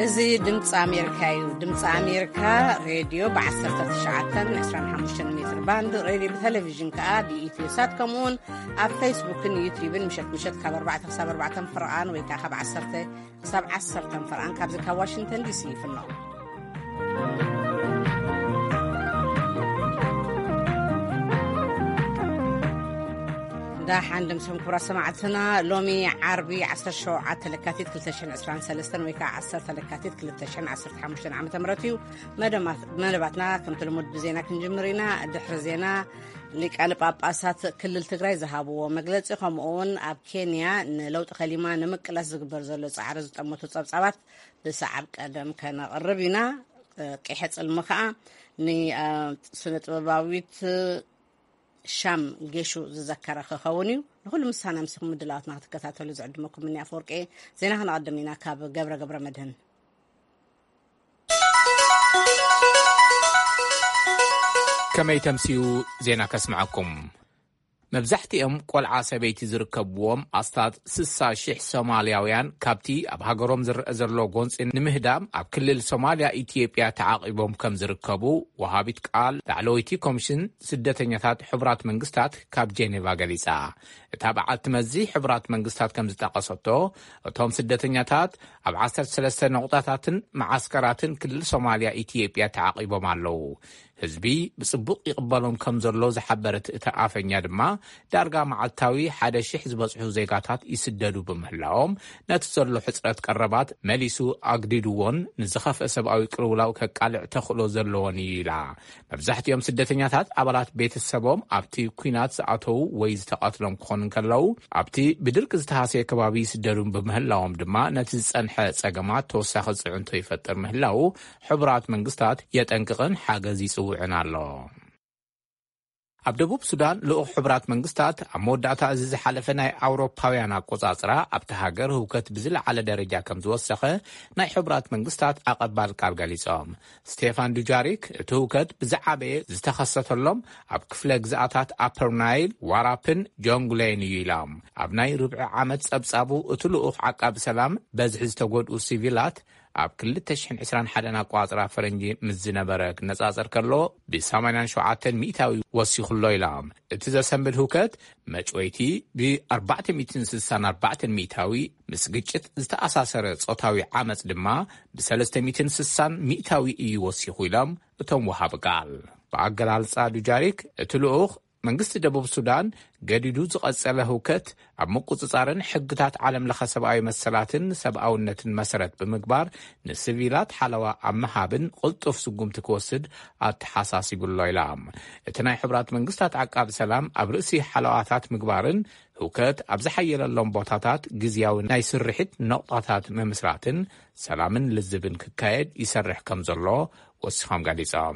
እዚ ድምፂ ኣሜሪካ እዩ። ድምፂ ኣሜሪካ ሬድዮ ብ1925 ሜትር ባንድ ሬድዮ ብቴሌቪዥን ከዓ ብኢትዮሳት ከምኡውን ኣብ ፌስቡክን ዩቲዩብን ምሸት ካብ 4 ክሳብ 4 ፍርቓን ወይ ከዓ ካብ 10 ክሳብ 10 ፍርቓን ካብዚ ካብ ዋሽንግተን ዲሲ ይፍኖ። ዳሓን ድምስኩም ክብራ ሰማዕትና ሎሚ ዓርቢ 17 ለካቲት 2023 ወይ ከዓ 10 ለካቲት 2015 ዓ.ም እዩ። መደባትና ከምቲ ልሙድ ብዜና ክንጅምር ኢና። ድሕሪ ዜና ሊቃነ ጳጳሳት ክልል ትግራይ ዝሃብዎ መግለፂ ከምኡውን ኣብ ኬንያ ንለውጢ ከሊማ ንምቅላስ ዝግበር ዘሎ ፃዕሪ ዝጠመቱ ፀብፃባት ብሰዓብ ቀደም ከነቕርብ ኢና። ቂሐ ፅልሚ ከዓ ንስነ ጥበባዊት ሻም ጌሹ ዝዘከረ ክኸውን እዩ። ንኩሉ ምሳና ምስኩም ምድላዋትና ክትከታተሉ ዝዕድመኩም ምን ኣፈወርቂ ዜና ክንቐድም ኢና ካብ ገብረ መድህን። ከመይ ተምሲኡ ዜና ከስምዐኩም። መብዛሕቲኦም ቆልዓ ሰበይቲ ዝርከብዎም ኣስታት 60,000 ሶማልያውያን ካብቲ ኣብ ሃገሮም ዝርአ ዘሎ ጎንፂ ንምህዳም ኣብ ክልል ሶማልያ ኢትዮጵያ ተዓቂቦም ከም ዝርከቡ ወሃቢት ቃል ላዕለወይቲ ኮሚሽን ስደተኛታት ሕቡራት መንግስታት ካብ ጄኔቫ ገሊጻ። እታ በዓልቲ መዚ ሕቡራት መንግስታት ከም ዝጠቐሰቶ እቶም ስደተኛታት ኣብ 13 ነቁጣታትን መዓስከራትን ክልል ሶማልያ ኢትዮጵያ ተዓቂቦም ኣለዉ። ህዝቢ ብጽቡቕ ይቕበሎም ከም ዘሎ ዝሓበረት እታ ኣፈኛ ድማ ዳርጋ መዓልታዊ 1,000 ዝበጽሑ ዜጋታት ይስደዱ ብምህላዎም ነቲ ዘሎ ሕፅረት ቀረባት መሊሱ ኣግዲድዎን ንዝኸፍአ ሰብኣዊ ቅርውላው ከቃልዕ ተኽእሎ ዘለዎን እዩ ኢላ። መብዛሕትኦም ስደተኛታት ኣባላት ቤተሰቦም ኣብቲ ኩናት ዝኣተዉ ወይ ዝተቐትሎም ክኾኑ ከለዉ ኣብቲ ብድርቂ ዝተሃሰየ ከባቢ ይስደዱን ብምህላዎም ድማ ነቲ ዝጸንሐ ጸገማት ተወሳኺ ጽዕንቶ ይፈጥር ምህላው ሕቡራት መንግስታት የጠንቅቕን ሓገዝ ይጽውዕን ኣሎ። ኣብ ደቡብ ሱዳን ልኡኽ ሕቡራት መንግስታት ኣብ መወዳእታ እዚ ዝሓለፈ ናይ ኣውሮፓውያን ኣቆጻጽራ ኣብቲ ሃገር ህውከት ብዝለዓለ ደረጃ ከም ዝወሰኸ ናይ ሕቡራት መንግስታት ኣቐባል ቃል ገሊጾም። ስቴፋን ዱጃሪክ እቲ ህውከት ብዝዓበየ ዝተኸሰተሎም ኣብ ክፍለ ግዝኣታት ኣፐር ናይል፣ ዋራፕን ጆንግሌን እዩ ኢሎም። ኣብ ናይ ርብዒ ዓመት ጸብጻቡ እቲ ልኡኽ ዓቃቢ ሰላም በዝሒ ዝተጎድኡ ሲቪላት ኣብ 2021 ኣቋጽራ ፈረንጂ ምስ ዝነበረ ክነጻጸር ከሎ ብ87 ሚእታዊ ወሲኹሎ ኢሎም። እቲ ዘሰንብድ ህውከት መጭወይቲ ብ464 ሚእታዊ ምስ ግጭት ዝተኣሳሰረ ጾታዊ ዓመፅ ድማ ብ360 ሚእታዊ እዩ ወሲኹ ኢሎም እቶም ወሃብ ቃል። ብኣገላልጻ ዱጃሪክ እቲ ልኡኽ መንግስቲ ደቡብ ሱዳን ገዲዱ ዝቐጸለ ህውከት ኣብ ምቁጽጻርን ሕግታት ዓለም ለኸ ሰብኣዊ መሰላትን ሰብኣውነትን መሰረት ብምግባር ንሲቪላት ሓለዋ ኣብ መሃብን ቁልጡፍ ስጉምቲ ክወስድ ኣተሓሳሲቡሎ ኢሎም። እቲ ናይ ሕቡራት መንግስታት ዓቃቢ ሰላም ኣብ ርእሲ ሓለዋታት ምግባርን ህውከት ኣብ ዝሓየለሎም ቦታታት ግዝያዊ ናይ ስርሒት ነቑጣታት ምምስራትን ሰላምን ልዝብን ክካየድ ይሰርሕ ከም ዘሎ ወሲኾም ገሊጾም።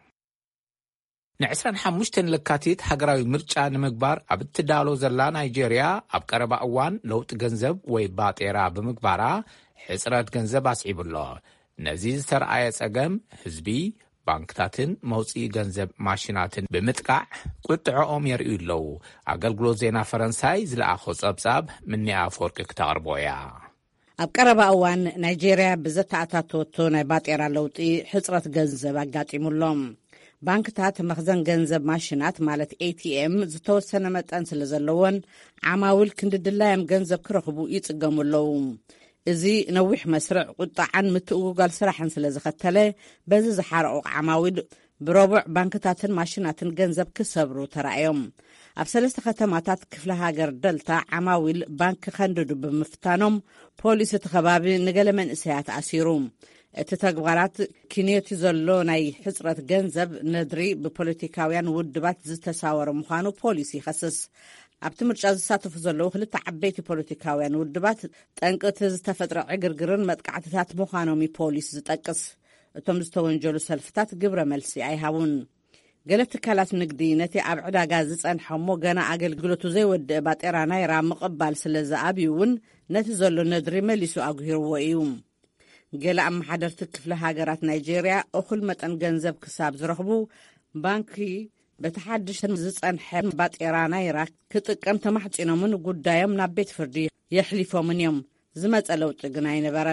ን25 ለካቲት ሃገራዊ ምርጫ ንምግባር ኣብ እትዳሎ ዘላ ናይጄርያ ኣብ ቀረባ እዋን ለውጢ ገንዘብ ወይ ባጤራ ብምግባራ ሕፅረት ገንዘብ ኣስዒቡሎ። ነዚ ዝተረኣየ ጸገም ህዝቢ ባንክታትን መውፅኢ ገንዘብ ማሽናትን ብምጥቃዕ ቁጥዕኦም የርእዩ ኣለዉ። ኣገልግሎት ዜና ፈረንሳይ ዝለኣኾ ጸብጻብ ምኒ ኣፈወርቂ ክተቕርቦ እያ። ኣብ ቀረባ እዋን ናይጄርያ ብዘተኣታተወቶ ናይ ባጤራ ለውጢ ሕፅረት ገንዘብ ኣጋጢሙሎም። ባንክታት መኽዘን ገንዘብ ማሽናት ማለት ATM ዝተወሰነ መጠን ስለ ዘለዎን ዓማዊል ክንድድላዮም ገንዘብ ክረኽቡ ይጽገሙ ኣለዉ። እዚ ነዊሕ መስርዕ ቁጣዓን ምትእውጋል ስራሕን ስለ ዝኸተለ በዚ ዝሓረቑ ዓማዊል ብረቡዕ ባንክታትን ማሽናትን ገንዘብ ክሰብሩ ተራእዮም። ኣብ 3 ከተማታት ክፍለ ሃገር ደልታ ዓማዊል ባንኪ ከንድዱ ብምፍታኖም ፖሊስ እቲ ከባቢ ንገለ መንእሰያት ኣሲሩ። እቲ ተግባራት ኪንየቲ ዘሎ ናይ ሕፅረት ገንዘብ ነድሪ ብፖለቲካውያን ውድባት ዝተሳወረ ምዃኑ ፖሊስ ይኸስስ። ኣብቲ ምርጫ ዝሳተፉ ዘለዉ 2 ዓበይቲ ፖለቲካውያን ውድባት ጠንቅቲ ዝተፈጥረ ዕግርግርን መጥቃዕትታት ምዃኖም ፖሊስ ዝጠቅስ። እቶም ዝተወንጀሉ ሰልፍታት ግብረ መልሲ ኣይሃቡን። ገለ ትካላት ንግዲ ነቲ ኣብ ዕዳጋ ዝጸንሐ እሞ ገና ኣገልግሎቱ ዘይወድእ ባጤራ ናይራ ምቕባል ስለ ዝኣብዩ እውን ነቲ ዘሎ ነድሪ መሊሱ ኣጉሂርዎ እዩ። ገለ ኣመሓደርቲ ክፍለ ሃገራት ናይጄርያ እኹል መጠን ገንዘብ ክሳብ ዝረኽቡ ባንኪ በተሓድሽን ዝጸንሐ ባጤራ ናይራ ክጥቀም ተማሕጺኖምን ጉዳዮም ናብ ቤት ፍርዲ የሕሊፎምን እዮም። ዝመጸ ለውጢ ግን ኣይነበረን።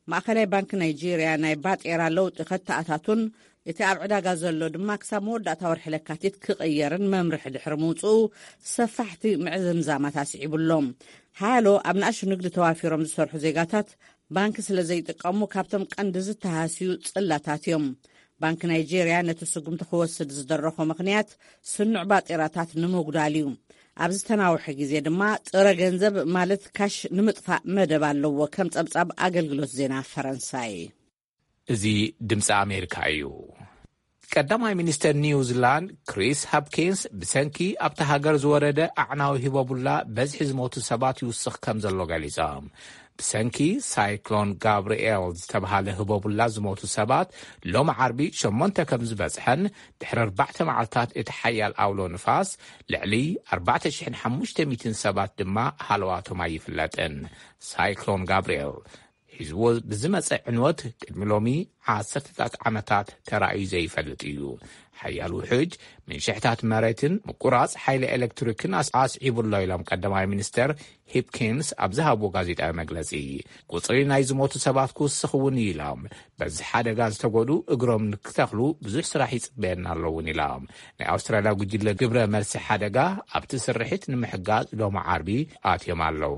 ማእከላይ ባንኪ ናይጄርያ ናይ ባጤራ ለውጢ ከተኣታቱን እቲ ኣብ ዕዳጋ ዘሎ ድማ ክሳብ መወዳእታ ወርሒ ለካቲት ክቕየርን መምርሒ ድሕሪ ምውፅኡ ሰፋሕቲ ምዕዝምዛማት ኣስዒቡሎም ሓያሎ ኣብ ንኣሽቱ ንግዲ ተዋፊሮም ዝሰርሑ ዜጋታት ባንኪ ስለ ዘይጥቀሙ ካብቶም ቀንዲ ዝተሃስዩ ጽላታት እዮም። ባንኪ ናይጄርያ ነቲ ስጉምቲ ክወስድ ዝደረኾ ምኽንያት ስኑዕ ባጤራታት ንምጉዳል እዩ። ኣብዚ ተናውሒ ግዜ ድማ ጥረ ገንዘብ ማለት ካሽ ንምጥፋእ መደብ ኣለዎ ከም ጸብጻብ ኣገልግሎት ዜና ፈረንሳይ። እዚ ድምፂ ኣሜሪካ እዩ። ቀዳማይ ሚኒስተር ኒውዚላንድ ክሪስ ሃፕኪንስ ብሰንኪ ኣብቲ ሃገር ዝወረደ ኣዕናዊ ሂቦቡላ በዝሒ ዝሞቱ ሰባት ይውስኽ ከም ዘሎ ገሊፆም። ብሰንኪ ሳይክሎን ጋብርኤል ዝተባሃለ ህቦቡላ ዝሞቱ ሰባት ሎም ዓርቢ 8 ከም ዝበፅሐን ድሕሪ 4 መዓልታት እቲ ሓያል ኣውሎ ንፋስ ልዕሊ 4500 ሰባት ድማ ሃለዋቶም ኣይፍለጥን። ሳይክሎን ጋብርኤል ሒዝዎ ብዝመፅእ ዕንወት ቅድሚ ሎሚ 10 ዓመታት ተራእዩ ዘይፈልጥ እዩ። ሓያል ውሕጅ ምንሽሕታት መሬትን ምቁራፅ ሓይሊ ኤሌክትሪክን ኣስዒቡሎ ኢሎም ቀዳማይ ሚኒስተር ሂፕኪንስ ኣብ ዝሃብዎ ጋዜጣዊ መግለፂ ቁፅሪ ናይ ዝሞቱ ሰባት ክውስኽ እውን ኢሎም በዚ ሓደጋ ዝተጎዱ እግሮም ንክተኽሉ ብዙሕ ስራሕ ይፅበየና ኣለውን ኢሎም ናይ ኣውስትራልያ ጉጅለ ግብረ መልሲ ሓደጋ ኣብቲ ስርሒት ንምሕጋዝ ሎሚ ዓርቢ ኣትዮም ኣለዉ።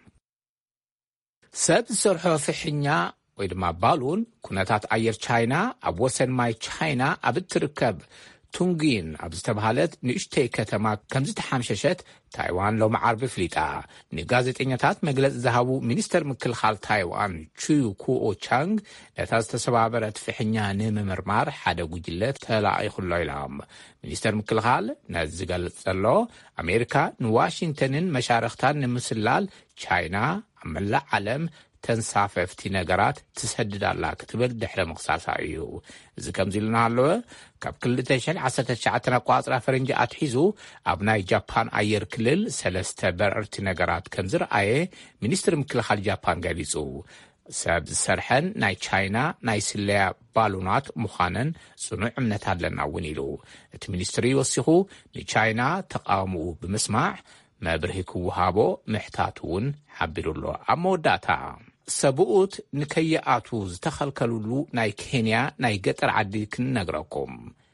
ሰብ ዝሰርሖ ፍሕኛ ወይ ድማ ባሉን ኩነታት ኣየር ቻይና ኣብ ወሰን ማይ ቻይና ኣብ እትርከብ ቱንጊን ኣብ ዝተባሃለት ንእሽተይ ከተማ ከም ዝተሓምሸሸት ታይዋን ሎሚ ዓርቢ ፍሊጣ ንጋዜጠኛታት መግለፂ ዝሃቡ ሚኒስተር ምክልኻል ታይዋን ቹዩ ኩኦ ቻንግ ነታ ዝተሰባበረት ፍሕኛ ንምምርማር ሓደ ጉጅለ ተላኢኹሎ ኢሎም ሚኒስተር ምክልኻል ነዚ ዝገልጽ ዘሎ ኣሜሪካ ንዋሽንግተንን መሻርክታን ንምስላል ቻይና ኣብ መላእ ዓለም ተንሳፈፍቲ ነገራት ትሰድዳላ ክትብል ድሕሪ ምኽሳሳ እዩ። እዚ ከምዚ ኢሉና ኣለወ ካብ 2019 ኣቋፅራ ፈረንጂ ኣትሒዙ ኣብ ናይ ጃፓን ኣየር ክልል 3 በረርቲ ነገራት ከም ዝረኣየ ሚኒስትር ምክልኻል ጃፓን ገሊጹ። ሰብ ዝሰርሐን ናይ ቻይና ናይ ስለያ ባሉናት ምዃነን ጽኑዕ እምነት ኣለና እውን ኢሉ እቲ ሚኒስትሪ ወሲኹ ንቻይና ተቃውምኡ ብምስማዕ መብርሂ ክወሃቦ ምሕታት እውን ሓቢሩሎ። ኣብ መወዳእታ ሰብኡት ንከይኣቱ ዝተኸልከሉሉ ናይ ኬንያ ናይ ገጠር ዓዲ ክንነግረኩም።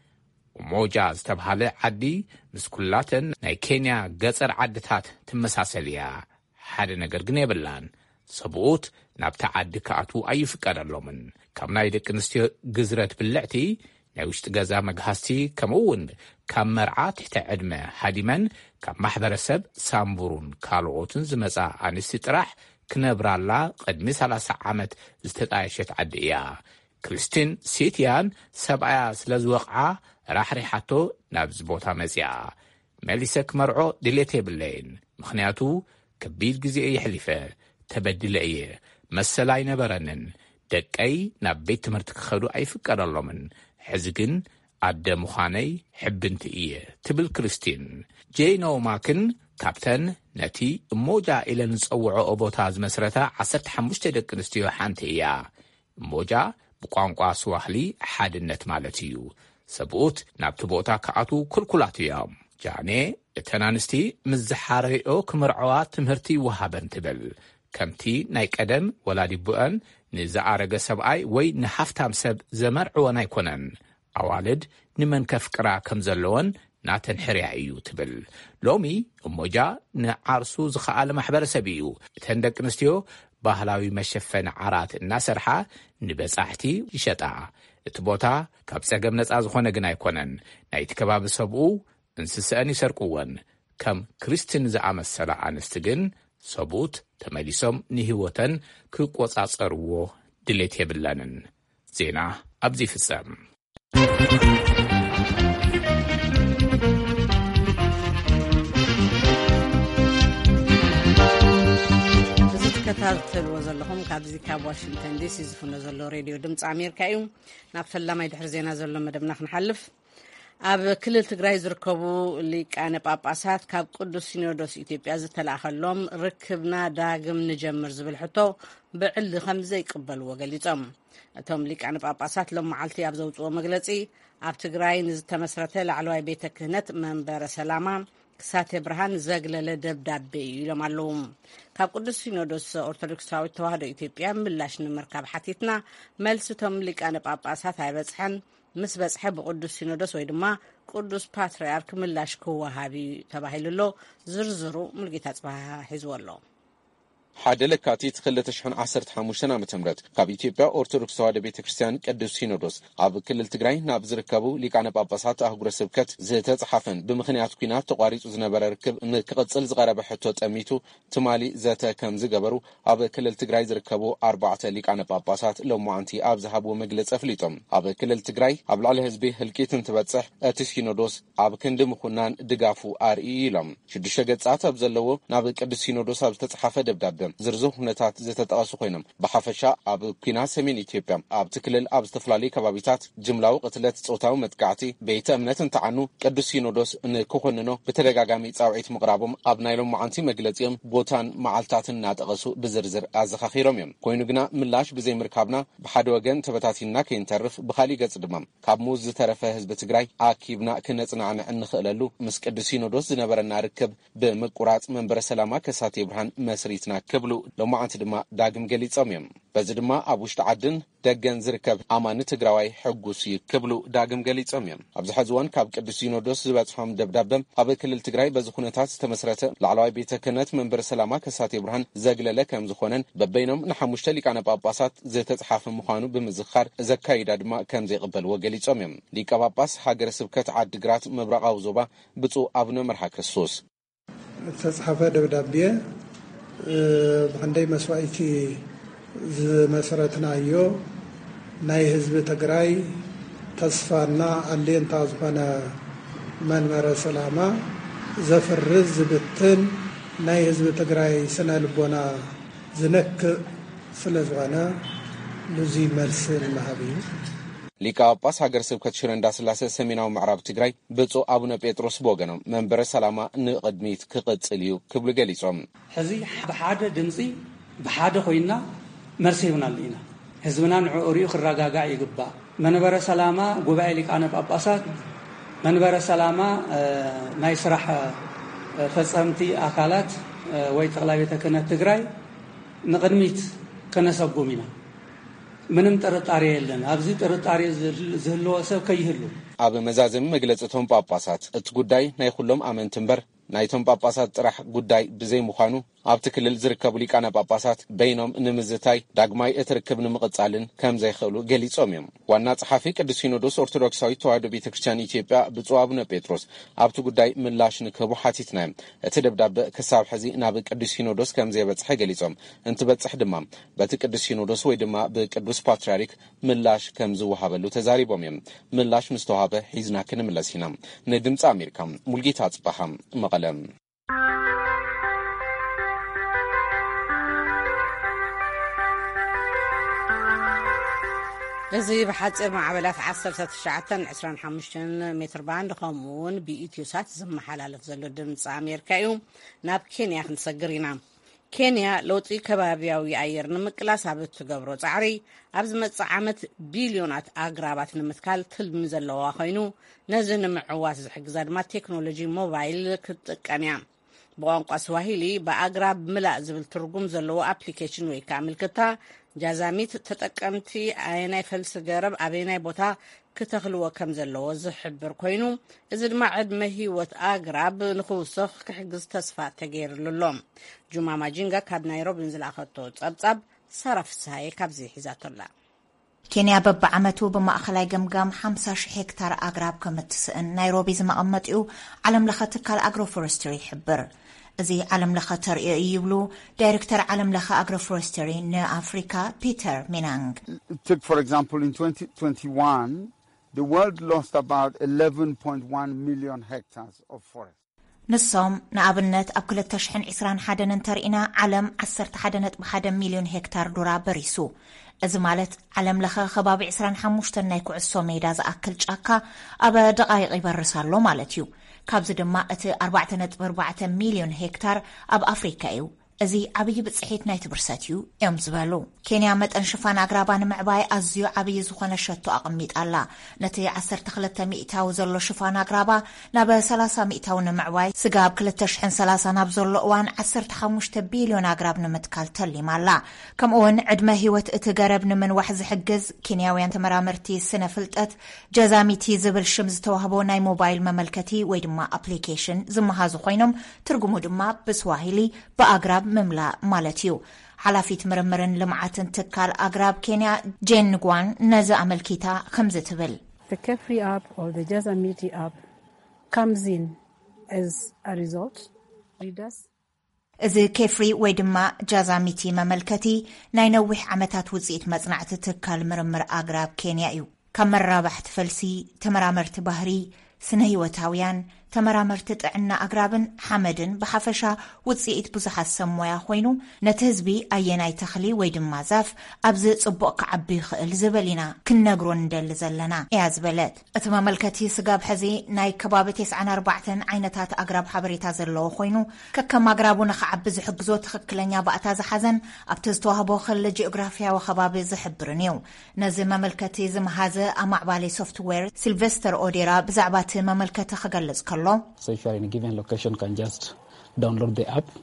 ሞጃ ዝተባሃለ ዓዲ ምስ ኩላተን ናይ ኬንያ ገጠር ዓድታት ትመሳሰል እያ። ሓደ ነገር ግን የብላን። ሰብኡት ናብቲ ዓዲ ከኣቱ ኣይፍቀደሎምን። ካብ ናይ ደቂ ኣንስትዮ ግዝረት ብልዕቲ ናይ ውሽጢ ገዛ መግሃስቲ ከምኡውን ካብ መርዓ ትሕቲ ዕድመ ሃዲመን ካብ ማሕበረሰብ ሳምቡሩን ካልኦትን ዝመፃ ኣንስቲ ጥራሕ ክነብራላ ቅድሚ 30 ዓመት ዝተጣየሸት ዓዲ እያ። ክርስቲን ሴትያን ሰብኣያ ስለ ዝወቕዓ ራሕሪሓቶ ናብዚ ቦታ መፂኣ መሊሰ ክመርዖ ድሌት የብለይን። ምኽንያቱ ከቢድ ግዜ የሕሊፈ ተበድለ እየ መሰላ ኣይነበረንን። ደቀይ ናብ ቤት ትምህርቲ ክኸዱ ኣይፍቀደሎምን። ሕዚ ግን ኣደ ምዃነይ ሕብንቲ እየ ትብል ክርስቲን። ጄኖ ማክን ካብተን ነቲ እሞጃ ኢለን ዝፀውዖ ቦታ ዝመስረታ 15 ደቂ ኣንስትዮ ሓንቲ እያ። እሞጃ ብቋንቋ ስዋህሊ ሓድነት ማለት እዩ። ሰብኡት ናብቲ ቦታ ከኣቱ ኩልኩላት እዮም። ጃኔ እተን ኣንስቲ ምስ ዝሓረኦ ክምርዐዋ ትምህርቲ ይወሃበን ትብል። ከምቲ ናይ ቀደም ወላዲ ቡአን ንዝኣረገ ሰብኣይ ወይ ንሃፍታም ሰብ ዘመርዕወን ኣይኮነን። ኣዋልድ ንመን ከፍቅራ ከም ዘለወን ናተን ሕርያ እዩ ትብል። ሎሚ እሞጃ ንዓርሱ ዝኸኣለ ማሕበረሰብ እዩ። እተን ደቂ ኣንስትዮ ባህላዊ መሸፈኒ ዓራት እናሰርሓ ንበጻሕቲ ይሸጣ። እቲ ቦታ ካብ ጸገም ነፃ ዝኾነ ግን ኣይኮነን። ናይቲ ከባቢ ሰብኡ እንስስአን ይሰርቁወን። ከም ክርስትን ዝኣመሰላ ኣንስቲ ግን ሰብኡት ተመሊሶም ንህይወተን ክቆጻጸርዎ ድሌት የብለንን። ዜና ኣብዚ ይፍጸም። ተከታተልዎ ዘለኹም ካብዚ ካብ ዋሽንግተን ዲሲ ዝፍኖ ዘሎ ሬድዮ ድምፂ ኣሜሪካ እዩ። ናብ ፈላማይ ድሕሪ ዜና ዘሎ መደብና ክንሓልፍ። ኣብ ክልል ትግራይ ዝርከቡ ሊቃነ ጳጳሳት ካብ ቅዱስ ሲኖዶስ ኢትዮጵያ ዝተላኸሎም ርክብና ዳግም ንጀምር ዝብል ሕቶ ብዕሊ ከም ዘይቅበልዎ ገሊፆም። እቶም ሊቃነ ጳጳሳት ሎም መዓልቲ ኣብ ዘውፅዎ መግለፂ ኣብ ትግራይ ንዝተመስረተ ላዕለዋይ ቤተ ክህነት መንበረ ሰላማ ክሳቴ ብርሃን ዘግለለ ደብዳቤ እዩ ኢሎም ኣለዉ። ካብ ቅዱስ ሲኖዶስ ኦርቶዶክሳዊት ተዋህዶ ኢትዮጵያ ምላሽ ንምርካብ ሓቲትና መልስቶም ሊቃነ ጳጳሳት ኣይበጽሐን ምስ በጽሐ ብቅዱስ ሲኖዶስ ወይ ድማ ቅዱስ ፓትርያርክ ምላሽ ክወሃብ ተባሂሉሎ ዝርዝሩ ሙልጌታ ጽባህ ሒዝዎ ኣሎ። ሓደ ለካቲት 2015 ዓ.ም ካብ ኢትዮጵያ ኦርቶዶክስ ተዋህዶ ቤተክርስቲያን ቅዱስ ሲኖዶስ ኣብ ክልል ትግራይ ናብ ዝርከቡ ሊቃነ ጳጳሳት አህጉረ ስብከት ዝተጻሓፈን ብምኽንያት ኩናት ተቋሪጹ ዝነበረ ርክብ ንክቕጽል ዝቐረበ ሕቶ ጠሚቱ ትማሊ ዘተ ከም ዝገበሩ ኣብ ክልል ትግራይ ዝርከቡ 4 ሊቃነ ጳጳሳት ሎማዓንቲ ኣብ ዝሃብዎ መግለጺ ኣፍሊጦም። ኣብ ክልል ትግራይ ኣብ ላዕሊ ህዝቢ ህልቂት እንትበጽሕ እቲ ሲኖዶስ ኣብ ክንዲ ምኹናን ድጋፉ ኣርኢ ኢሎም 6 ገጻት ኣብ ዘለዎ ናብ ቅዱስ ሲኖዶስ ኣብ ዝተጻሓፈ ደብዳቤ ዝርዝር ሁነታት ዝተጠቐሱ ኮይኖም ብሓፈሻ ኣብ ኩናት ሰሜን ኢትዮጵያ ኣብ ትክልል ኣብ ዝተፈላለዩ ከባቢታት ጅምላዊ ቅትለት ጾታዊ መጥቃዕቲ ቤተ እምነት እንተዓኑ ቅዱስ ሲኖዶስ ንክኾንኖ ብተደጋጋሚ ጻውዒት ምቕራቦም ኣብ ናይሎም መዓንቲ መግለጺኦም ቦታን መዓልታትን እናጠቐሱ ብዝርዝር ኣዘኻኺሮም እዮም። ኮይኑ ግና ምላሽ ብዘይ ምርካብና ብሓደ ወገን ተበታቲና ከይንተርፍ ብኻሊእ ገጽ ድማ ካብ ሙዝ ዝተረፈ ህዝቢ ትግራይ ኣኪብና ክነጽናዕንዕ እንኽእለሉ ምስ ቅዱስ ሲኖዶስ ዝነበረና ርክብ ብምቁራጽ መንበረ ሰላማ ከሳቴ ብርሃን መስሪትና ክብሉ ሎማዓንቲ ድማ ዳግም ገሊጾም እዮም። በዚ ድማ ኣብ ውሽጢ ዓድን ደገን ዝርከብ ኣማኒ ትግራዋይ ሕጉስ ክብሉ ዳግም ገሊጾም እዮም። ኣብዚ ሕዚ እዋን ካብ ቅዱስ ሲኖዶስ ዝበጽሖም ደብዳቤ ኣብ ክልል ትግራይ በዚ ኩነታት ዝተመስረተ ላዕለዋይ ቤተ ክህነት መንበረ ሰላማ ከሳቴ ብርሃን ዘግለለ ከም ዝኾነን በበይኖም ንሓሙሽተ ሊቃነ ጳጳሳት ዝተጻሓፈ ምዃኑ ብምዝኻር ዘካይዳ ድማ ከም ዘይቕበልዎ ገሊጾም እዮም። ሊቀ ጳጳስ ሃገረ ስብከት ዓዲግራት ምብራቃዊ ዞባ ብፁዕ አቡነ መርሃ ክርስቶስ ዝተጻሓፈ ደብዳቤ ብክንደይ መስዋዕቲ ዝመሰረትናዮ ናይ ህዝቢ ትግራይ ተስፋና አለንታ ዝኾነ መንበረ ሰላማ ዘፍርዝ ዝብትን ናይ ህዝቢ ትግራይ ስነ ልቦና ዝነክእ ስለ ዝኾነ ንዚ መልሲ ንሃብ እዩ። ሊቀ ጳጳስ ሃገረ ስብከት ሽረ እንዳስላሴ ሰሜናዊ ምዕራብ ትግራይ ብፁዕ አቡነ ጴጥሮስ ቦገኖም መንበረ ሰላማ ንቅድሚት ክቅጽል እዩ ክብሉ ገሊጾም ሕዚ ብሓደ ድምፂ ብሓደ ኮይና መርሲ ይብናል ኢና ህዝብና ንዕኡሪኡ ክረጋጋዕ ይግባእ። መንበረ ሰላማ ጉባኤ ሊቃነ ጳጳሳት መንበረ ሰላማ ናይ ስራሕ ፈጸምቲ ኣካላት ወይ ጠቅላይ ቤተ ክህነት ትግራይ ንቅድሚት ከነሰጉም ኢና ምንም ጥርጣሬ የለን። ኣብዚ ጥርጣሬ ዝህልዎ ሰብ ከይህሉ ኣብ መዛዘሚ መግለጽቶም ጳጳሳት እቲ ጉዳይ ናይ ኩሎም ኣመንቲ እምበር ናይቶም ጳጳሳት ጥራሕ ጉዳይ ብዘይ ምዃኑ ኣብቲ ክልል ዝርከቡ ሊቃነ ጳጳሳት በይኖም ንምዝታይ ዳግማይ እትርክብ ንምቕጻልን ከም ዘይኽእሉ ገሊጾም እዮም። ዋና ጸሓፊ ቅዱስ ሲኖዶስ ኦርቶዶክሳዊት ተዋህዶ ቤተክርስቲያን ኢትዮጵያ ብፁዕ አቡነ ጴጥሮስ ኣብቲ ጉዳይ ምላሽ ንክህቡ ሓቲትና እዮም። እቲ ደብዳቤ ክሳብ ሕዚ ናብ ቅዱስ ሲኖዶስ ከም ዘይበጽሐ ገሊጾም እንትበጽሕ ድማ በቲ ቅዱስ ሲኖዶስ ወይ ድማ ብቅዱስ ፓትርያርክ ምላሽ ከም ዝወሃበሉ ተዛሪቦም እዮም። ምላሽ ምስ ተዋሃበ ሒዝና ክንምለስ ኢና። ንድምፂ ኣሜሪካ ሙልጌታ ጽባህ መቐለም። እዚ ብሓፂር ማዕበላት 1925 ሜትር ባንድ ከምኡውን ብኢትዮሳት ዝመሓላለፍ ዘሎ ድምፂ ኣሜሪካ እዩ። ናብ ኬንያ ክንሰግር ኢና። ኬንያ ለውጢ ከባቢያዊ ኣየር ንምቅላስ ኣብ እትገብሮ ጻዕሪ ኣብ ዝመጽእ ዓመት ቢልዮናት ኣግራባት ንምትካል ትልሚ ዘለዋ ኮይኑ ነዚ ንምዕዋት ዝሕግዛ ድማ ቴክኖሎጂ ሞባይል ክትጥቀም እያ። ብቋንቋ ስዋሂሊ ብኣግራብ ምላእ ዝብል ትርጉም ዘለዎ ኣፕሊኬሽን ወይ ከዓ ምልክታ ጃዛሚት ተጠቀምቲ ኣየናይ ፈልሲ ገረብ ኣበየናይ ቦታ ክተኽልዎ ከም ዘለዎ ዝሕብር ኮይኑ እዚ ድማ ዕድመ ህይወት ኣግራብ ንኽውስኽ ክሕግዝ ተስፋ ተገይሩሉ። ጁማ ማጂንጋ ካብ ናይሮቢ ዝለኣኸቶ ጸብጻብ ሰራፍሳይ ካብዚ ሒዛቶላ። ኬንያ በብዓመቱ ብማእኸላይ ገምጋም 50,000 ሄክታር ኣግራብ ከምትስእን ናይሮቢ ዝመቐመጢኡ ዓለም ለኸ ትካል ኣግሮፎረስትሪ ይሕብር። እዚ ዓለም ለኸ ተርእዮ ይብሉ ዳይሬክተር ዓለም ለኸ ኣግሮፎረስትሪ ንኣፍሪካ ፒተር ሚናንግ። For example, in 2021, the world lost about 11.1 million hectares of forest. ንሶም ንኣብነት ኣብ 2021 እንተርኢና ዓለም 11.1 ሚሊዮን ሄክታር ዱራ በሪሱ። እዚ ማለት ዓለም ለኸ ከባቢ 25 ናይ ኩዕሶ ሜዳ ዝኣክል ጫካ ኣብ ደቃይቕ ይበርስ ኣሎ ማለት እዩ። ካብዚ ድማ እቲ 4.4 ሚሊዮን ሄክታር ኣብ ኣፍሪካ እዩ። እዚ ዓብይ ብጽሒት ናይ ትብርሰት እዩ እዮም ዝበሉ ኬንያ መጠን ሽፋን ኣግራባን ምዕባይ ኣዝዩ ዓብይ ዝኾነ ሸቶ ኣቕሚጣላ ነቲ 12 ሚእታዊ ዘሎ ሽፋን ኣግራባ ናብ 30 ሚእታዊ ንምዕባይ ስጋብ 2030 ናብ ዘሎ እዋን 15 ቢልዮን ኣግራብ ንምትካል ተሊማላ ከምኡውን ዕድመ ህይወት እቲ ገረብ ንምንዋሕ ዝሕግዝ ኬንያውያን ተመራመርቲ ስነ ፍልጠት ጃዛሚቲ ዝብል ሽም ዝተዋህቦ ናይ ሞባይል መመልከቲ ወይ ድማ ኣፕሊኬሽን ዝመሃዙ ኮይኖም ትርጉሙ ድማ ብስዋሂሊ በኣግራብ ምምላ ማለት እዩ ሓላፊት ምርምርን ልምዓትን ትካል ኣግራብ ኬንያ ጄን ንጓን ነዚ ኣመልኪታ ከምዚ ትብል The Kefri app or the Jazamiti app comes in as a result readers እዚ ኬፍሪ ወይ ድማ ጃዛሚቲ መመልከቲ ናይ ነዊሕ ዓመታት ውጽኢት መጽናዕቲ ትካል ምርምር ኣግራብ ኬንያ እዩ ካብ መራባሕቲ ፈልሲ ተመራመርቲ ባህሪ ስነ ህይወታውያን ተመራመርቲ ጥዕና ኣግራብን ሓመድን ብሓፈሻ ውጽኢት ብዙሓት ሰሞያ ኮይኑ ነቲ ህዝቢ ኣየናይ ተኽሊ ወይ ድማ ዛፍ ኣብዚ ጽቡቕ ክዓቢ ይኽእል ዝብል ኢና ክንነግሮን እንደሊ ዘለና እያ ዝበለት እቲ መመልከቲ ስጋብ ሕዚ ናይ ከባቢ 94 ዓይነታት ኣግራብ ሓበሬታ ዘለዎ ኮይኑ ከከም ኣግራቡ ንኽዓቢ ዝሕግዞ ትኽክለኛ ባእታ ዝሓዘን ኣብቲ ዝተዋህቦ ክልል ጂኦግራፊያዊ ከባቢ ዝሕብርን እዩ ነዚ መመልከቲ ዝመሃዘ ኣማዕባሊ ሶፍትዌር ሲልቨስተር ኦዴራ ብዛዕባ እቲ መመልከቲ ክገልጽ ከሎ So if you are in a given location, you can just download the app,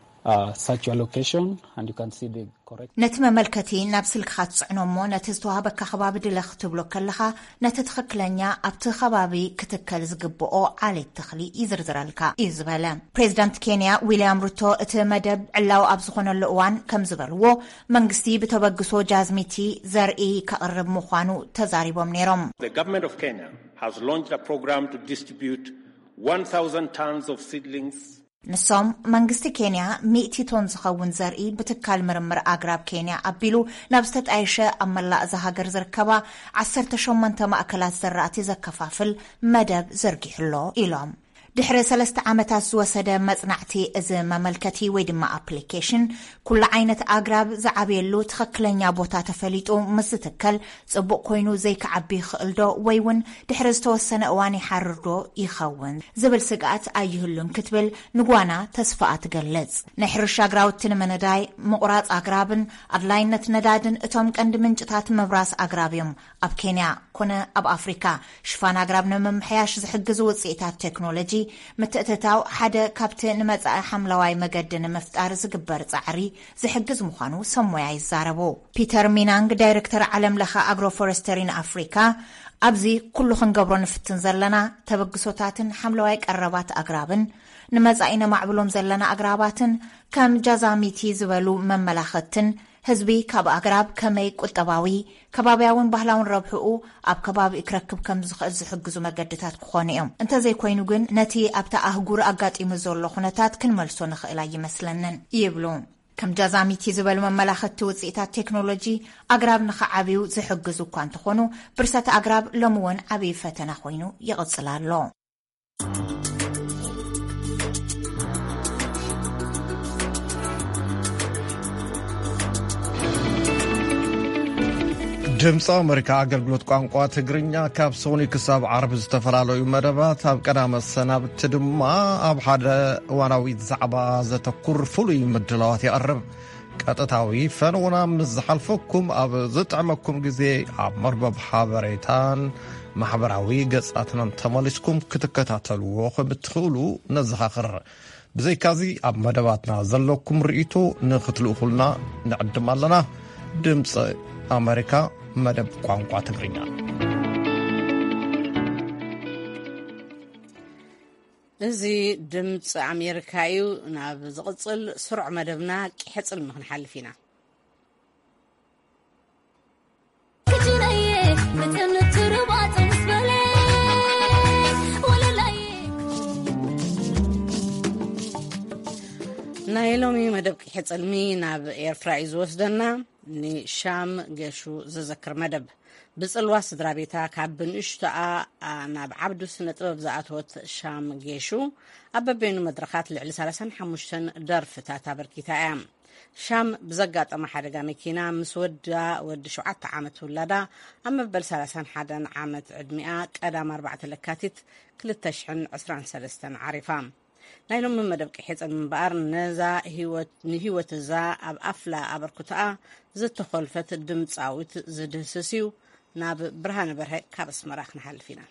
search your location, and you can see the correct... ነቲ መመልከቲ ናብ ስልክኻ ትጽዕኖሞ ነቲ ዝተዋህበካ ከባቢ ድለኽ ትብሎ ከለኻ ነቲ ትኽክለኛ ኣብቲ ከባቢ ክትከል ዝግብኦ ዓሌት ተኽሊ ይዝርዝረልካ እዩ ዝበለ ፕሬዚዳንት ኬንያ ዊልያም ሩቶ እቲ መደብ ዕላው ኣብ ዝኾነሉ እዋን ከም ዝበልዎ መንግስቲ ብተበግሶ ጃዝሚቲ ዘርኢ ከቕርብ ምዃኑ ተዛሪቦም ነይሮም The government of Kenya has launched a program to distribute 1,000 tons of seedlings. ንሶም መንግስቲ ኬንያ 100 ቶን ዝኸውን ዘርኢ ብትካል ምርምር ኣግራብ ኬንያ ኣቢሉ ናብ ዝተጣየሸ ኣብ መላእ ሃገር ዝርከባ 18 ማእከላት ዘራእቲ ዘከፋፍል መደብ ዘርጊሕሎ ኢሎም ድሕሪ 3 ዓመታት ዝወሰደ መጽናዕቲ እዚ መመልከቲ ወይ ድማ ኣፕሊኬሽን ኩሉ ዓይነት ኣግራብ ዝዓብየሉ ትኽክለኛ ቦታ ተፈሊጡ ምስ ትከል ጽቡቕ ኮይኑ ዘይክዓቢ ይኽእል ዶ ወይ እውን ድሕሪ ዝተወሰነ እዋን ይሓርዶ ይኸውን ዝብል ስጋት ኣይህሉን ክትብል ንጓና ተስፋ ትገልጽ ናይ ሕርሻ ኣግራውቲ ንምንዳይ ምቑራጽ ኣግራብን ኣድላይነት ነዳድን እቶም ቀንዲ ምንጭታት መብራስ ኣግራብ እዮም ኣብ ኬንያ ኮነ ኣብ ኣፍሪካ ሽፋን ኣግራብ ንምምሕያሽ ዝሕግዙ ውጽኢታት ቴክኖሎጂ ምትእትታው ሓደ ካብቲ ንመጻኢ ሓምለዋይ መገዲ ንምፍጣር ዝግበር ጻዕሪ ዝሕግዝ ምዃኑ ሰሞያ ይዛረቡ ፒተር ሚናንግ ዳይሬክተር ዓለም ለኸ ኣግሮፎረስተሪ ኣፍሪካ ኣብዚ ኩሉ ክንገብሮ ንፍትን ዘለና ተበግሶታትን ሓምለዋይ ቀረባት ኣግራብን ንመጻኢ ነማዕብሎም ዘለና ኣግራባትን ከም ጃዛሚቲ ዝበሉ መመላኸትን ህዝቢ ካብ ኣግራብ ከመይ ቁጠባዊ ከባቢያውን ባህላውን ረብሕኡ ኣብ ከባቢ ክረክብ ከም ዝኽእል ዝሕግዙ መገድታት ክኾኑ እዮም እንተዘይኮይኑ ግን ነቲ ኣብታ ኣህጉር ኣጋጢሙ ዘሎ ኩነታት ክንመልሶ ንኽእል ኣይመስለንን ይብሉ ከም ጃዛሚቲ ዝበሉ መመላኸቲ ውጽኢታት ቴክኖሎጂ ኣግራብ ንኽዓብዩ ዝሕግዙ እኳ እንትኾኑ ብርሰት ኣግራብ ሎሚ እውን ዓብዪ ፈተና ኮይኑ ይቕጽል ኣሎ ድምፂ ኣሜሪካ ኣገልግሎት ቋንቋ ትግርኛ ካብ ሶኒ ክሳብ ዓርብ ዝተፈላለዩ መደባት ኣብ ቀዳመት ሰናብቲ ድማ ኣብ ሓደ እዋናዊ ዛዕባ ዘተኩር ፍሉይ ምድላዋት ይቐርብ ቀጥታዊ ፈንውና ምስ ዝሓልፈኩም ኣብ ዝጥዕመኩም ግዜ ኣብ መርበብ ሓበሬታን ማሕበራዊ ገጻትናን ተመሊስኩም ክትከታተልዎ ከም እትኽእሉ ነዘኻኽር ብዘይካዚ ኣብ መደባትና ዘለኩም ርእይቶ ንኽትልእኹልና ንዕድም ኣለና ድምፂ ኣሜሪካ መደብ ቋንቋ ትግርኛ እዚ ድምፂ ኣሜሪካ እዩ ናብ ዝቕጽል ስሩዕ መደብና ቂሕጽል ንኽንሓልፍ ኢና ናይ ሎሚ መደብ ቂሕጽልሚ ናብ ኤርትራ እዩ ዝወስደና ንሻም ገሹ ዝዘክር መደብ ብጽልዋ ስድራ ቤታ ካብ ብንእሽቶኣ ናብ ዓብዱ ስነ ጥበብ ዝኣተወት ሻም ገሹ ኣብ በበይኑ መድረኻት ልዕሊ 35 ደርፍታት ኣበርኪታ እያ ሻም ብዘጋጠመ ሓደጋ መኪና ምስ ወዲ 7 ዓመት ውላዳ ኣብ መበል 31 ዓመት ዕድሚኣ ቀዳም 4 ለካቲት 2023 ዓሪፋ ናይሎም መደብ ቅሒፅን ምንባር ነዛ ንህይወት እዛ ኣብ ኣፍላ ኣበርክቶኣ ዝተኸልፈት ድምፃዊት ዝድህስስ እዩ ናብ ብርሃነ በርሀ ካብ ኣስመራ ክንሓልፍ ኢና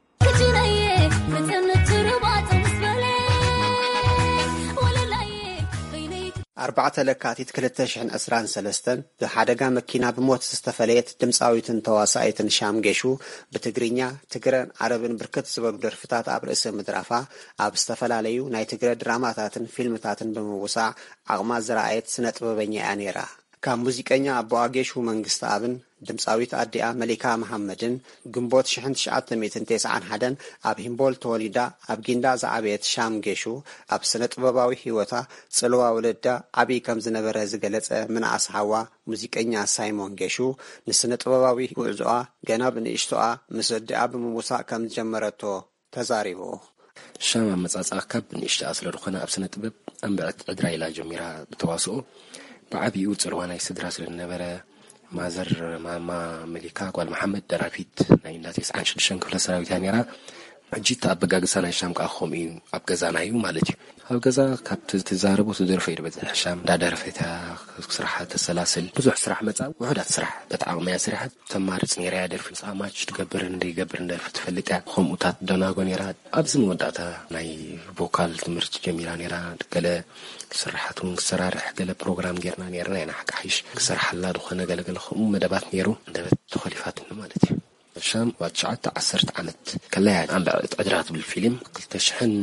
ኣርባዕተ ለካቲት 2023 ብሓደጋ መኪና ብሞት ዝተፈለየት ድምፃዊትን ተዋሳኢትን ሻም ጌሹ ብትግርኛ ትግረን ዓረብን ብርክት ዝበሉ ደርፍታት ኣብ ርእሲ ምድራፋ ኣብ ዝተፈላለዩ ናይ ትግረ ድራማታትን ፊልምታትን ብምውሳዕ ዓቕማ ዝረኣየት ስነ ጥበበኛ እያ ነይራ ካብ ሙዚቀኛ ኣቦ ጌሹ መንግስቲ ኣብን ድምፃዊት ኣዲኣ መሊካ መሐመድን ግንቦት 1991 ኣብ ሂምቦል ተወሊዳ ኣብ ጊንዳ ዝዓበየት ሻም ጌሹ ኣብ ስነ ጥበባዊ ህይወታ ጽልዋ ወለዳ ዓብይ ከም ዝነበረ ዝገለጸ ምንኣስ ሓዋ ሙዚቀኛ ሳይሞን ጌሹ ንስነ ጥበባዊ ጉዕዞኣ ገና ብንእሽቶኣ ምስ ኣዲኣ ብምውሳእ ከም ዝጀመረቶ ተዛሪቡ ሻም መጻጻእ ካብ ብንእሽቶኣ ስለዝኾነ ኣብ ስነ ጥበብ ኣንብዕት ዕድራ ኢላ ጀሚራ ብተዋስኦ بعبي وصلوانا يسدر أصل النبرة مازر ماما ملكة قال محمد درافيت نايلات يسعى شلشان كفلا سنوات هنيرة جيت أبقى جسنا الشام كأخومين أبقى زنايو مالتي أبقى زا كابت تزارب وتدير في ربع الشام دا درفتها صراحة السلاسل بزح صراحة متى وحدة صراحة بتعاون مع صراحة تمارس نيرة در في سامات تقبرن دي قبرن در في تفلتها خم وتات دناغو نيرة أبزم وداتها ناي فوكال تمرت جميلة نيرة كلا صراحة سرارح كلا بروجرام جرنا نيرنا أنا حكي حيش صراحة لا دخلنا قال خم مدبات نيرو دبت تخليفات مالتي الشام وتشعت عصرت عمت كلا عم بعد أدرات بالفيلم قلت شحن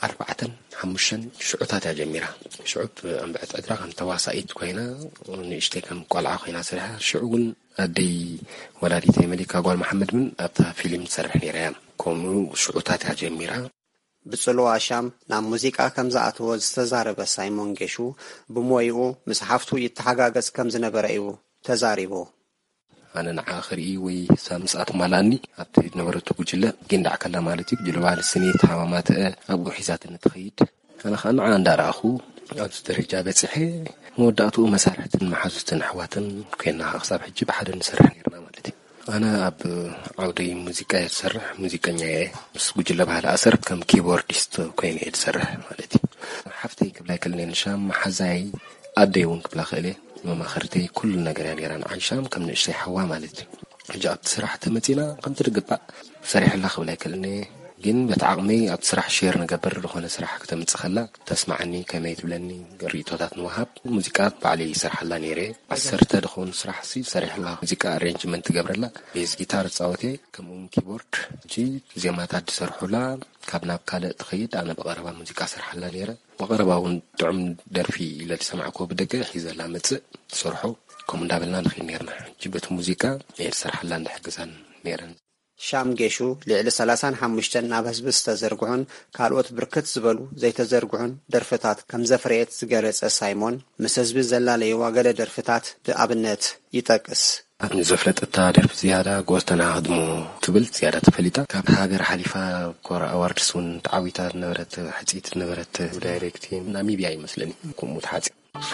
4-5 شعوتات جميرة شعوب عم بعد أدرات عم تواسيت كوينا ونشتي كم قلعة كوينا سرها شعون أدي ولادي ملكة قال محمد من أبدا فيلم سرح نيران كومو شعوتات جميرة بصلوا شام نام موسيقى كم زعتوا استزارب سايمون جيشو بمويو مسحفتو يتحقق كم زنبرأيو تزاربو أنا نعاخري وي سامسات مالاني أبتدي نورته بجلة جندع كلا مالتي بجلة بعد السنة حمامات أبو حزات النتخيد أنا خان عندار أخو أستر إجابة صحيح مودعته مسارحة محاسة نحوات كنا أخصاب حجب حد نسرح نيرنا مالتي أنا أب عودي موسيقى يتسرح موسيقى نية بس بجلة بعد أسر كم كيبورديست كيني يتسرح مالتي حفتي قبل كلنا نشام حزاي أديون قبل خليه ما خرتي كل نجاري ران عن شام كم نشتي حوا مالتي جاءت صراحة متينا قم ترقب صريح الله خبلاك لأني جن بتعقمي أتصرح شير نجبر رخنا صراحة كتم تخلى تسمعني كما يتبلني قريت وذات نوهب موسيقات بعلي صرح الله نيري عسرت دخون صراحة سي صريح الله موسيقى أرينجمنت جبر لا بيز جيتار صوتي كم كيبورد جي زي ما تعد صرحوا لا كابنا بكالة تخيد أنا بقربا موسيقى صرح الله نيري وقربا ونتعم درفي إلى تسمعكوا بدقة حيزة لا متسق صرحوا كم دابلنا نخي نيرنا جبت موسيقى غير صرح الله نحجزان نيرن ሻም ጌሹ ልዕሊ 35 ናብ ህዝቢ ዝተዘርግሑን ካልኦት ብርክት ዝበሉ ዘይተዘርግሑን ደርፍታት ከም ዘፍረየት ዝገለጸ ሳይሞን ምስ ህዝቢ ዘላለየዋ ገለ ደርፍታት ብኣብነት ይጠቅስ أبن زفلت التعرف زيادة قوستنا هدمو تبل زيادة تفليتا كاب هاجر حليفة كورا أواردسون تعويتا نبرت حتيت نبرت دايركتين ناميبيا مثلاً كم متحاتي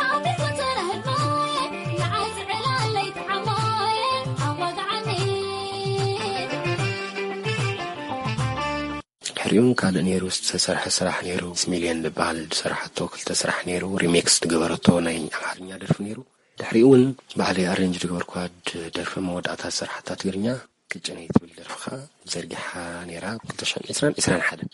حريون قال نيرو سرح سرح نيرو سميليان ببال سرح توكل تسرح نيرو ريميكس تجبرته ناي حرنيا درف نيرو تحريون بعلي أرنج دكور كواد درف مود أتا سرح تاتيرنيا كجنيت بالدرفخا زرقها نيرا كتشان إسران حدا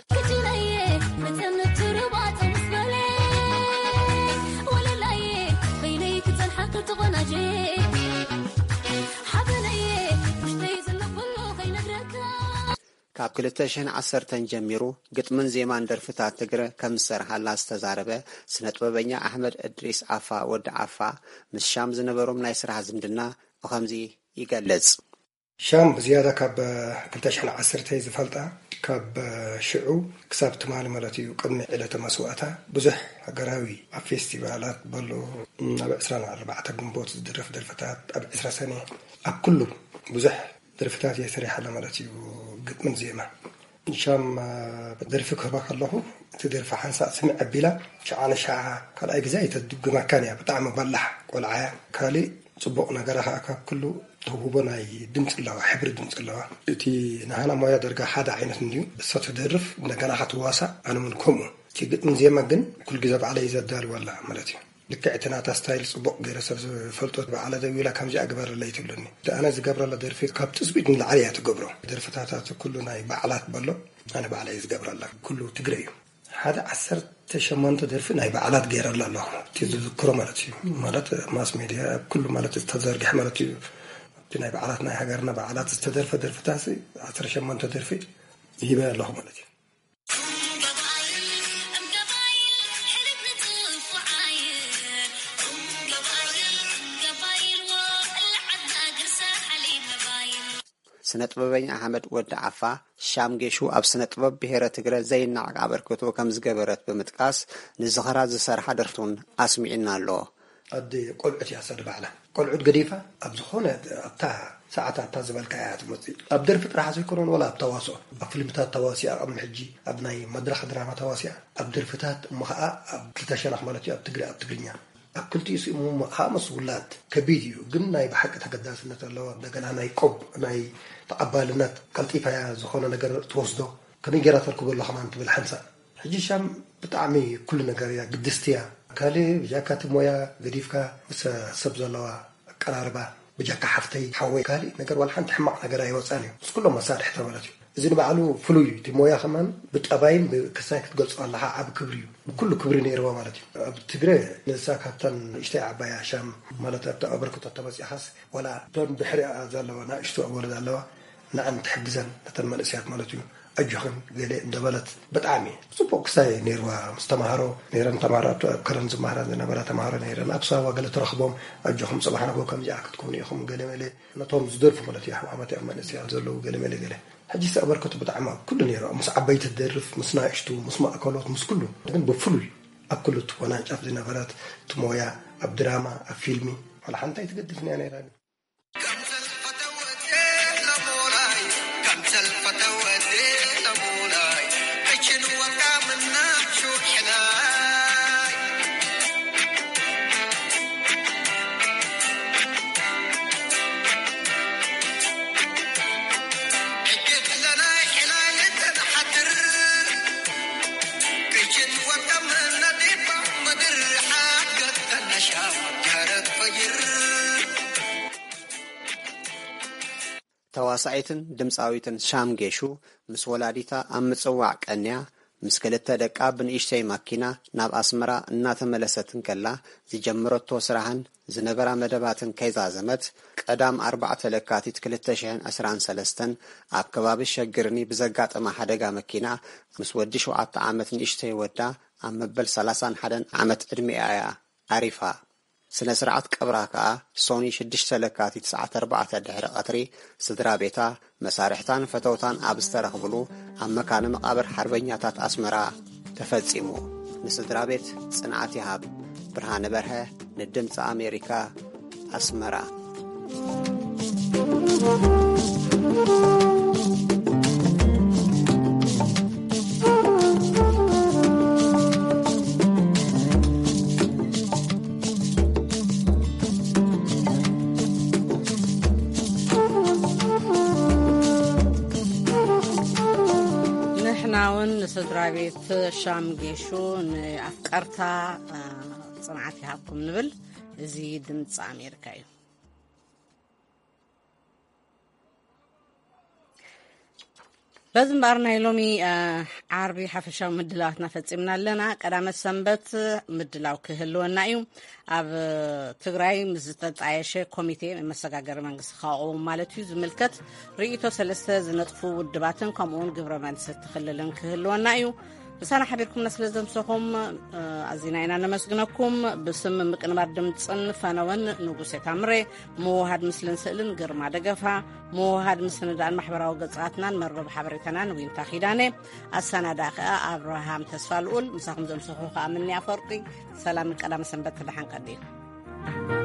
ካብ 2010 ጀሚሩ ግጥምን ዜማን ደርፍታት ትግረ ከም ዝሰርሓላ ዝተዛረበ ስነ ጥበበኛ ኣሕመድ እድሪስ ኣፋ ወዲ ኣፋ ምስ ሻም ዝነበሮም ናይ ስራሕ ዝምድና ብኸምዚ ይገልጽ ሻም ብዝያዳ ካብ 2010 ዝፈልጣ ካብ ሽዑ ክሳብ ትማሊ ማለት እዩ ቅድሚ ዕለተ መስዋእታ ብዙሕ ሃገራዊ ኣብ ፌስቲቫላት በሎ ኣብ 24 ግንቦት ዝድረፍ ደርፍታት ኣብ 20 ሰነ ኣብ ኩሉ ብዙሕ درفتات يسريحة لمالتي وقدمن زيما شام درف كهبا الله تدرف حنسا سمع بلا شعال شاعة قال أي جزاي تدق مكانيا بطعم بلح والعيا كالي صبقنا جرها كله هوبنا دمت الله حبر دمت الله تي نهانا ما يدرج حدا عينة نيو الصوت درف نجنا حتواسع أنا منكم تيجي زيما جن كل جزء على يزدال ولا ملتي لكعتنا تستايل صبق غير سر فلطت على ذويلا كم جاء قبر اللي تبلني أنا زقبر الله درفيت كاب تثبت من العالية تقبره درفتات كلنا بعلات بلو أنا بعلى يزقبر الله كله تقريه هذا عسر تشمنت درفنا بعلات غير الله تذكره مالت ماس ميديا كل مالت تزرق حملتي تناي بعلاتنا حجرنا بعلات استدرف درفتاسي عسر شمنت درفي هي الله مالتي سنة طببين أحمد ود عفا شام جيشو أب سنة طبب بهرة تقرأ زي النعق عبركتو كم زقبرت بمتقاس نزغرات زسار حدرتون أسمعنا له أدي قلعتي أصد بعلا قلعت قديفة أبزخونة أبتاها ساعتها تازبال كايات مصي أبدر فترة حاسو يكونون ولا أبتواصو أفلمتات تواسية أب محجي أبناي مدرخ دراما تواسية أبدر فتات مخاء أبتلتاشان أخمالتي أبتقرينيا أكلتي اسمه خامس ولاد كبيديو قلنا يبحق تقداس الله دقنا ناي قب ناي تقبلنات كلطيفة يا زخونة نقر توصدو كمي جرات الكبر الله خمان بالحنسة حجي شام بتعمي كل نقر يا قدستيا كالي بجاكات مويا قديفكا بس سبز الله قراربا بجاكا حفتي حوي كالي نقر والحن تحمق نقر أي وصاني بس كلهم مسار احتمالاتي إذن بعلو فلوي تمويا خمان بتقباين بكساك تقلص الله عب كبريو بكل كبري نيروا مالتي بتقرأ نساك حتى اشتاع عبايا شام مالتي أبركو تتبس يحس ولا دون بحرق أزال وانا اشتوى أولد الله نعم تحجزا لتنمى الأسيات مالتي أجوهم قيلي اندبالت بتعامي سبوك ساي نيروا مستمهارو نيران تمارات كرن زمهارا نبرا تمهارا نيران أبسا وقالت رخبهم أجوهم صباحنا بوكم جاك تكون يخم قيلي مالي نطوم زدرف مالتي حمامتي أمان الأسيات زلو قيلي مالي قيلي حجيس أبركته بتعمى كل نيرة مس عبيت الدرف مس ناقشتو مس ما أكلات مس كله لكن بفلوي أكلت وأنا شاف زي نبرات تمويا أبدراما أفيلمي على حنتي تقدفني أنا راني ተዋሳኢትን ድምፃዊትን ሻም ጌሹ ምስ ወላዲታ ኣብ ምጽዋዕ ቀንያ ምስ ክልተ ደቃ ብንእሽተይ ማኪና ናብ ኣስመራ እናተመለሰትን ከላ ዝጀመረቶ ስራሕን ዝነበራ መደባትን ከይዛዘመት ቀዳም 4 ለካቲት 2013 ኣብ ከባቢ ሸግርኒ ብዘጋጠማ ሓደጋ መኪና ምስ ወዲ 7 ዓመት ንእሽተይ ወዳ ኣብ መበል 31 ዓመት ዕድሜኣ ኣሪፋ سنة سرعة قبرها سوني 6 لكاتي 4 دحر قطري سدرا بيتا مسارحتان فتوتان أبسترخبلو عم مكان مقابر حربينياتات أسمرا تفلسيمو نسدرا بيت صنعتي هاب برهان برها ندمت أمريكا أسمرا سدرا بيت شام جيشو أفكارتا صنعتي هابكم نبل زي دمت أمريكا لازم بارنا يلومي عربي حفشاو مدلاتنا فتسمنا لنا قدامت سنبت مدلاو كهلونا يوم اب تግራይ مزتطايشه ኮሚቴ መሰጋገር መንግስት ካኦ ማለት እዩ ዝምልከት ርእይቶ ሰለስተ ዝነጥፉ ውድባትን ከምኡን ግብረ መልስ ተخللن ክህልወና እዩ بسانا حبيركم نسل زمسهم أزينينا نمسجنكم بسم مقنبار دمتصن فنون نقص تمري موهاد مثلن سئلن قرما دقفها موهاد مثلن دان محبرا وقصاتنا مربب حبرتنا نوين تاخيداني السنة داخل أبراهام تسفالقول مساكم زمسهم خامني أفرقي سلام الكلام سنبت لحن قدير